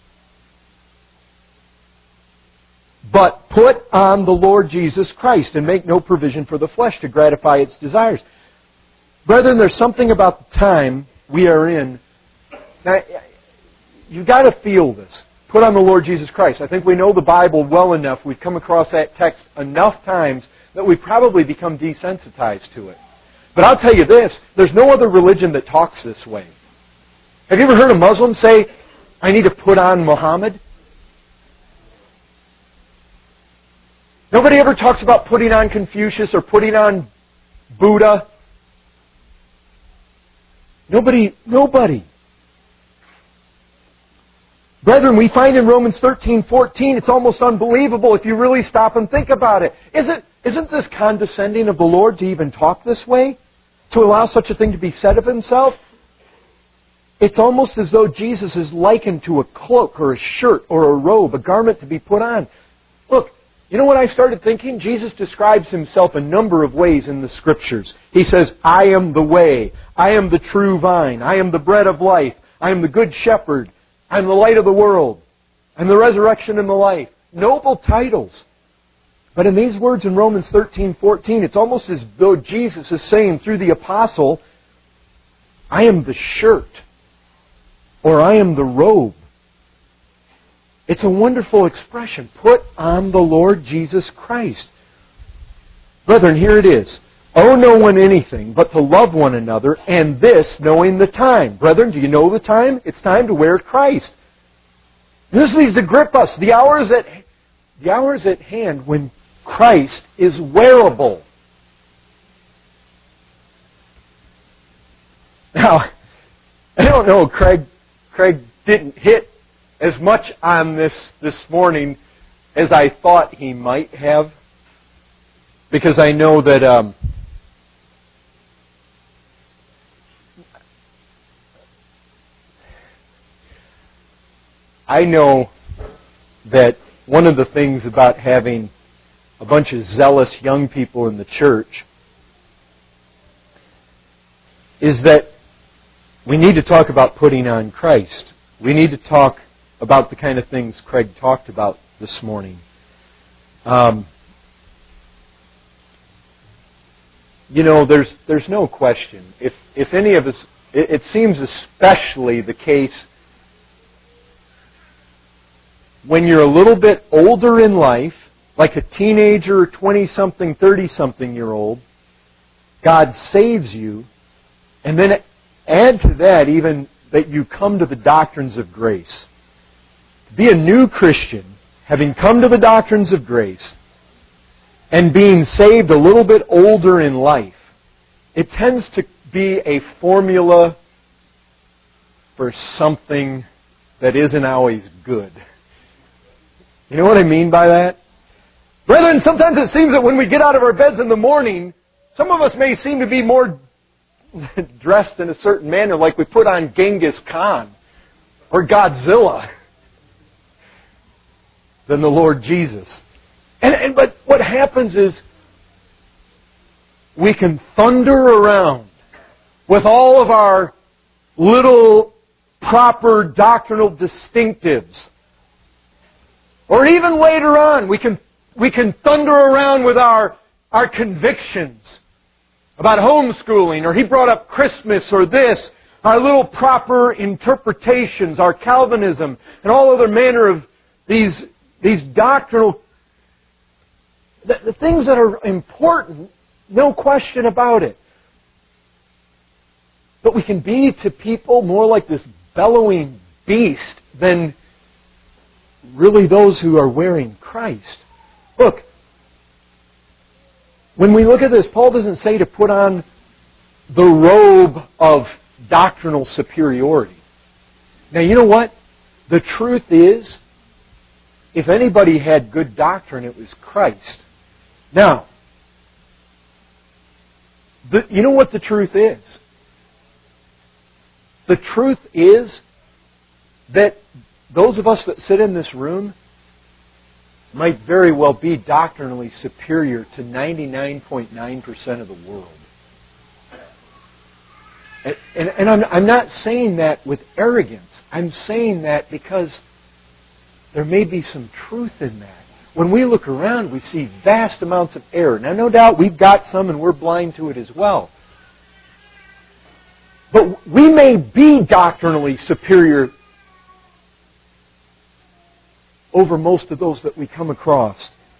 But put on the Lord Jesus Christ and make no provision for the flesh to gratify its desires. Brethren, there's something about the time we are in. Now, you've got to feel this. Put on the Lord Jesus Christ. I think we know the Bible well enough. We've come across that text enough times that we probably become desensitized to it. But I'll tell you this, there's no other religion that talks this way. Have you ever heard a Muslim say, I need to put on Muhammad? Nobody ever talks about putting on Confucius or putting on Buddha. Nobody, nobody. Brethren, we find in Romans thirteen fourteen, it's almost unbelievable if you really stop and think about it. Isn't, isn't this condescending of the Lord to even talk this way? To allow such a thing to be said of Himself? It's almost as though Jesus is likened to a cloak or a shirt or a robe, a garment to be put on. Look, you know what I started thinking? Jesus describes Himself a number of ways in the Scriptures. He says, I am the way. I am the true vine. I am the bread of life. I am the good shepherd. I am the light of the world. I am the resurrection and the life. Noble titles. But in these words in Romans thirteen fourteen, it's almost as though Jesus is saying through the apostle, I am the shirt. Or I am the robe. It's a wonderful expression. Put on the Lord Jesus Christ. Brethren, here it is. Owe no one anything but to love one another, and this knowing the time. Brethren, do you know the time? It's time to wear Christ. This needs to grip us. The hour is at, the hour is at hand when Christ is wearable. Now, I don't know, Craig, Craig didn't hit as much on this this morning as I thought he might have, because I know that um, I know that one of the things about having a bunch of zealous young people in the church is that we need to talk about putting on Christ. We need to talk about the kind of things Craig talked about this morning. Um, You know, there's there's no question. If if any of us, it, it seems especially the case when you're a little bit older in life, like a teenager, twenty-something, thirty-something-year-old, God saves you, and then add to that even that you come to the doctrines of grace. To be a new Christian, having come to the doctrines of grace, and being saved a little bit older in life, it tends to be a formula for something that isn't always good. You know what I mean by that? Brethren, sometimes it seems that when we get out of our beds in the morning, some of us may seem to be more dressed in a certain manner, like we put on Genghis Khan or Godzilla, than the Lord Jesus. And, and but what happens is we can thunder around with all of our little proper doctrinal distinctives. Or even later on, we can we can thunder around with our, our convictions about homeschooling, or he brought up Christmas, or this, our little proper interpretations, our Calvinism, and all other manner of these, these doctrinal, the, the things that are important, no question about it. But we can be to people more like this bellowing beast than really those who are wearing Christ. Look, when we look at this, Paul doesn't say to put on the robe of doctrinal superiority. Now, you know what? The truth is, if anybody had good doctrine, it was Christ. Now, the, you know what the truth is? The truth is that those of us that sit in this room might very well be doctrinally superior to ninety-nine point nine percent of the world. And, and, and I'm, I'm not saying that with arrogance. I'm saying that because there may be some truth in that. When we look around, we see vast amounts of error. Now, no doubt we've got some and we're blind to it as well. But we may be doctrinally superior over most of those that we come across.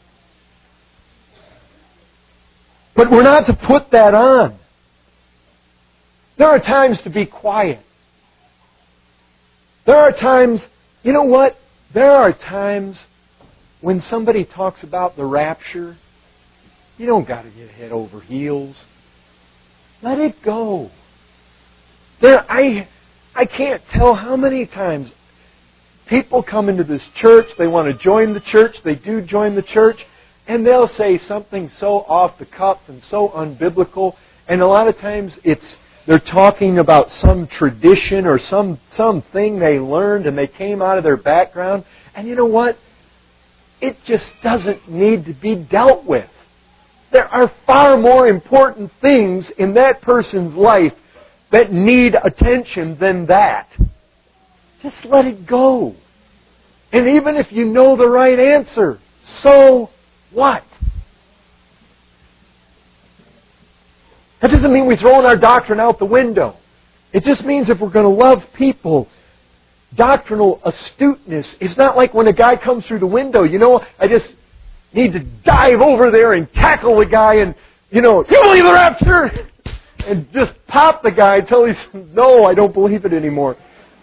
But we're not to put that on. There are times to be quiet. There are times, you know what? There are times when somebody talks about the rapture, you don't got to get head over heels. Let it go. There, I, I can't tell how many times people come into this church, they want to join the church, they do join the church, and they'll say something so off the cuff and so unbiblical, and a lot of times it's they're talking about some tradition or some something they learned and they came out of their background, and you know what? It just doesn't need to be dealt with. There are far more important things in that person's life that need attention than that. Just let it go. And even if you know the right answer, so what? That doesn't mean we're throwing our doctrine out the window. It just means if we're going to love people, doctrinal astuteness is not like when a guy comes through the window. You know, I just need to dive over there and tackle the guy and, you know, you believe the rapture? And just pop the guy until he's, no, I don't believe it anymore.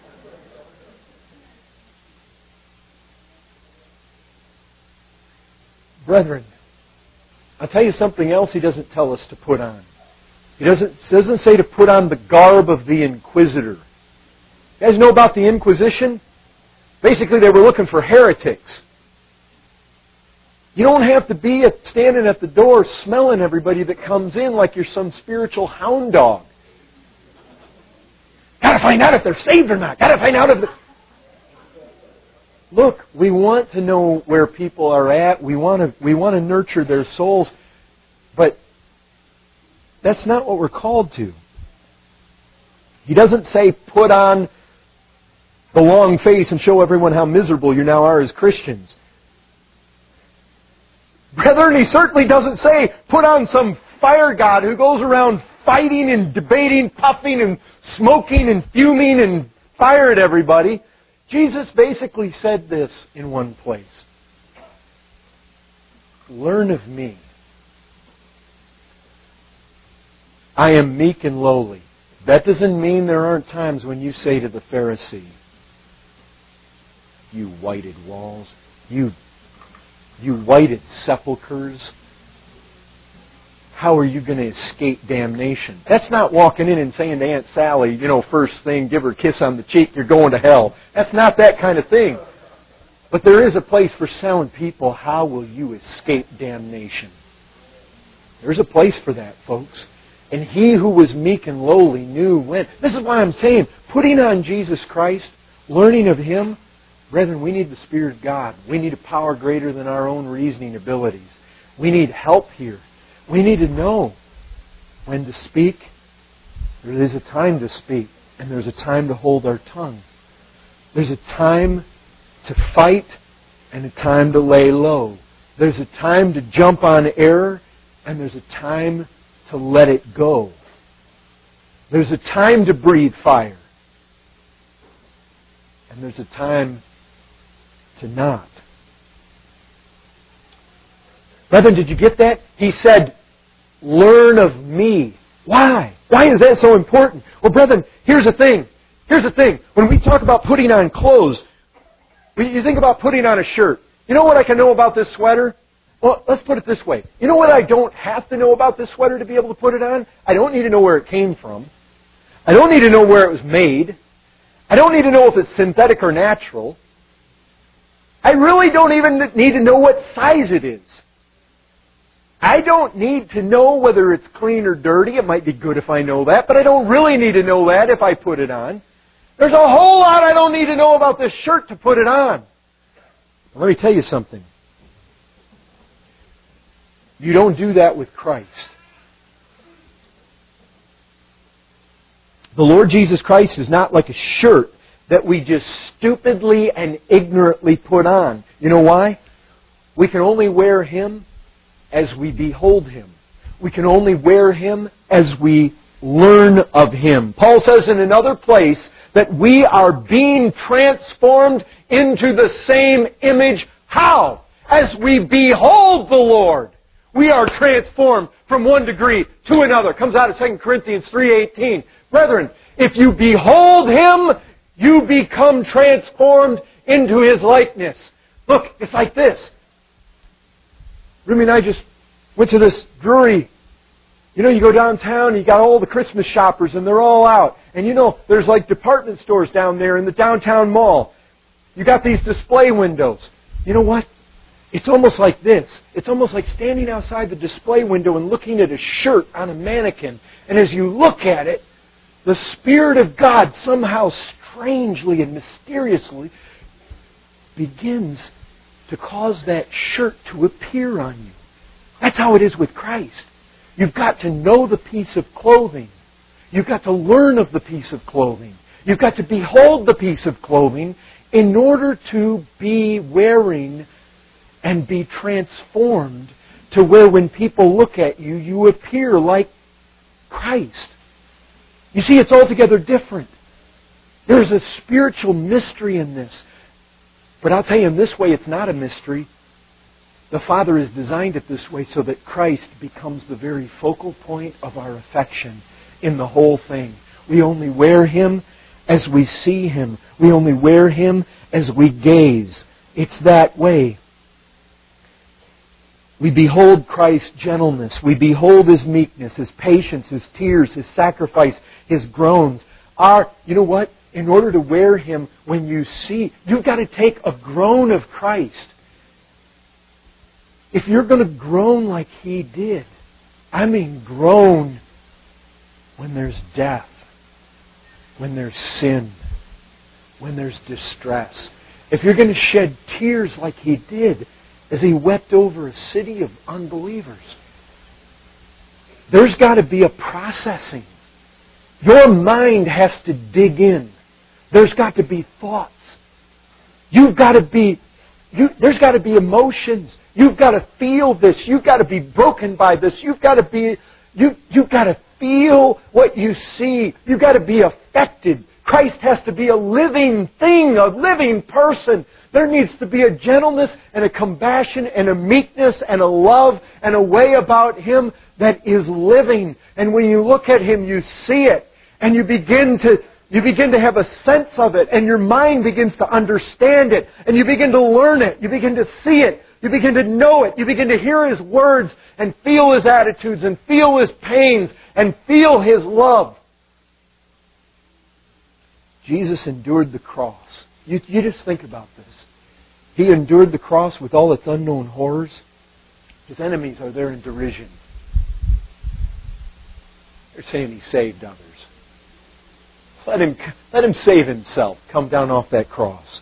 Brethren, I'll tell you something else he doesn't tell us to put on. He doesn't, doesn't say to put on the garb of the Inquisitor. You guys know about the Inquisition? Basically, they were looking for heretics. You don't have to be standing at the door smelling everybody that comes in like you're some spiritual hound dog. Got to find out if they're saved or not. Got to find out if they're... Look, we want to know where people are at. We want to we want to nurture their souls. But that's not what we're called to. He doesn't say put on the long face and show everyone how miserable you now are as Christians. Brethren, He certainly doesn't say, put on some fire god who goes around fighting and debating, puffing and smoking and fuming and fire at everybody. Jesus basically said this in one place. Learn of me. I am meek and lowly. That doesn't mean there aren't times when you say to the Pharisee, you whited walls, you, you whited sepulchres, how are you going to escape damnation? That's not walking in and saying to Aunt Sally, you know, first thing, give her a kiss on the cheek, you're going to hell. That's not that kind of thing. But there is a place for sound people. How will you escape damnation? There's a place for that, folks. And He who was meek and lowly knew when. This is why I'm saying, putting on Jesus Christ, learning of Him, brethren, we need the Spirit of God. We need a power greater than our own reasoning abilities. We need help here. We need to know when to speak. There is a time to speak, and there's a time to hold our tongue. There's a time to fight and a time to lay low. There's a time to jump on error, and there's a time to let it go. There's a time to breathe fire, and there's a time to not. Brethren, did you get that? He said, learn of me. Why? Why is that so important? Well, brethren, here's the thing. Here's the thing. When we talk about putting on clothes, when you think about putting on a shirt, you know what I can know about this sweater? Well, let's put it this way. You know what I don't have to know about this sweater to be able to put it on? I don't need to know where it came from. I don't need to know where it was made. I don't need to know if it's synthetic or natural. I really don't even need to know what size it is. I don't need to know whether it's clean or dirty. It might be good if I know that, but I don't really need to know that if I put it on. There's a whole lot I don't need to know about this shirt to put it on. Let me tell you something. You don't do that with Christ. The Lord Jesus Christ is not like a shirt that we just stupidly and ignorantly put on. You know why? We can only wear Him as we behold Him. We can only wear Him as we learn of Him. Paul says in another place that we are being transformed into the same image. How? As we behold the Lord. We are transformed from one degree to another. It comes out of Second Corinthians three eighteen. Brethren, if you behold Him, you become transformed into His likeness. Look, it's like this. Rumi and I just went to this brewery. You know, you go downtown and you got all the Christmas shoppers and they're all out. And you know, there's like department stores down there in the downtown mall. You got these display windows. You know what? It's almost like this. It's almost like standing outside the display window and looking at a shirt on a mannequin. And as you look at it, the Spirit of God somehow strangely and mysteriously begins to cause that shirt to appear on you. That's how it is with Christ. You've got to know the piece of clothing. You've got to learn of the piece of clothing. You've got to behold the piece of clothing in order to be wearing and be transformed to where when people look at you, you appear like Christ. You see, it's altogether different. There's a spiritual mystery in this. But I'll tell you in this way, it's not a mystery. The Father has designed it this way so that Christ becomes the very focal point of our affection in the whole thing. We only wear Him as we see Him. We only wear Him as we gaze. It's that way. We behold Christ's gentleness. We behold His meekness, His patience, His tears, His sacrifice, His groans. Our, you know what? In order to wear Him, when you see, you've got to take a groan of Christ. If you're going to groan like He did, I mean groan when there's death, when there's sin, when there's distress. If you're going to shed tears like He did as He wept over a city of unbelievers, there's got to be a processing. Your mind has to dig in. There's got to be thoughts. You've got to be, you, there's got to be emotions. You've got to feel this. You've got to be broken by this. You've got to be, you, you've got to feel what you see. You've got to be affected. Christ has to be a living thing, a living person. There needs to be a gentleness and a compassion and a meekness and a love and a way about Him that is living. And when you look at Him, you see it. And you begin to you begin to have a sense of it. And your mind begins to understand it. And you begin to learn it. You begin to see it. You begin to know it. You begin to hear His words and feel His attitudes and feel His pains and feel His love. Jesus endured the cross. You, you just think about this. He endured the cross with all its unknown horrors. His enemies are there in derision. They're saying He saved others. Let Him, let Him save Himself. Come down off that cross.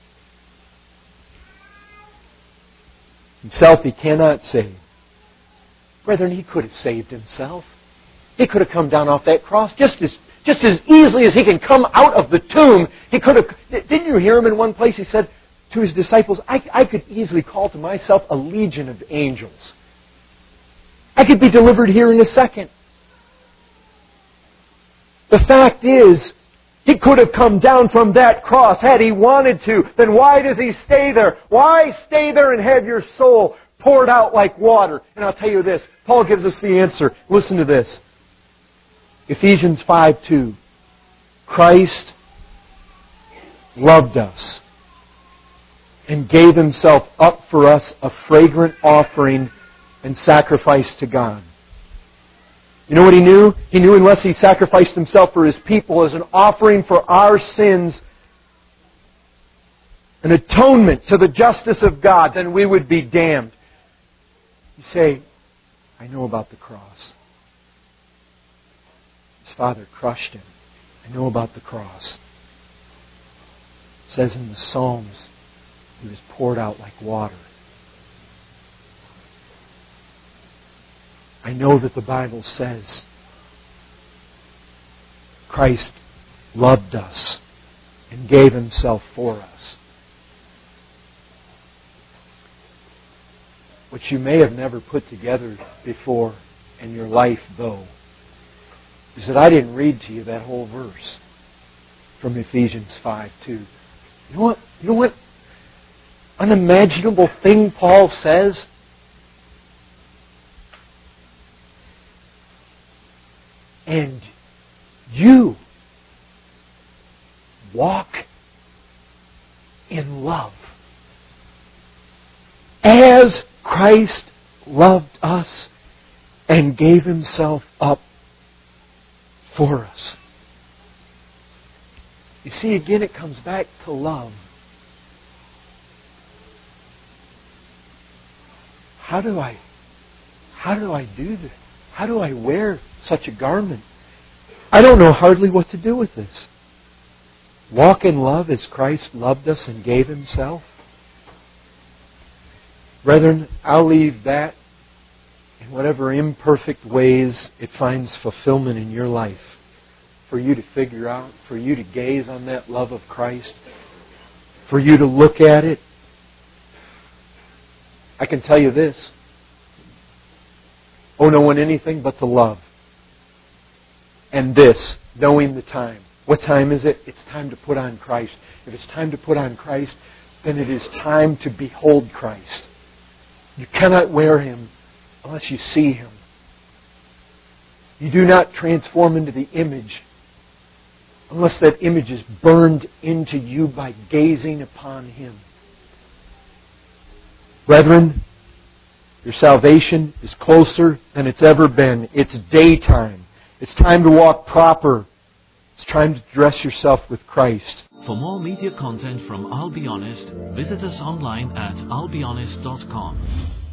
Himself He cannot save. Brethren, He could have saved Himself. He could have come down off that cross just as Just as easily as He can come out of the tomb. He could have... Didn't you hear Him in one place? He said to His disciples, I, I could easily call to myself a legion of angels. I could be delivered here in a second. The fact is, He could have come down from that cross had He wanted to. Then why does He stay there? Why stay there and have your soul poured out like water? And I'll tell you this. Paul gives us the answer. Listen to this. Ephesians five two. Christ loved us and gave Himself up for us a fragrant offering and sacrifice to God. You know what He knew? He knew unless He sacrificed Himself for His people as an offering for our sins, an atonement to the justice of God, then we would be damned. You say, I know about the cross. His Father crushed Him. I know about the cross. It says in the Psalms, He was poured out like water. I know that the Bible says Christ loved us and gave Himself for us. What you may have never put together before in your life, though, is that I didn't read to you that whole verse from Ephesians five two. You know what? You know what unimaginable thing Paul says? And you walk in love as Christ loved us and gave Himself up for us. You see, again, it comes back to love. How do I, how do I do this? How do I wear such a garment? I don't know hardly what to do with this. Walk in love as Christ loved us and gave Himself. Brethren, I'll leave that in whatever imperfect ways it finds fulfillment in your life for you to figure out, for you to gaze on that love of Christ, for you to look at it. I can tell you this. Owe no one anything but the love. And this, knowing the time. What time is it? It's time to put on Christ. If it's time to put on Christ, then it is time to behold Christ. You cannot wear Him unless you see Him. You do not transform into the image unless that image is burned into you by gazing upon Him. Brethren, your salvation is closer than it's ever been. It's daytime. It's time to walk proper. It's time to dress yourself with Christ.
For more media content from I'll Be Honest, visit us online at I'll Be Honest dot com.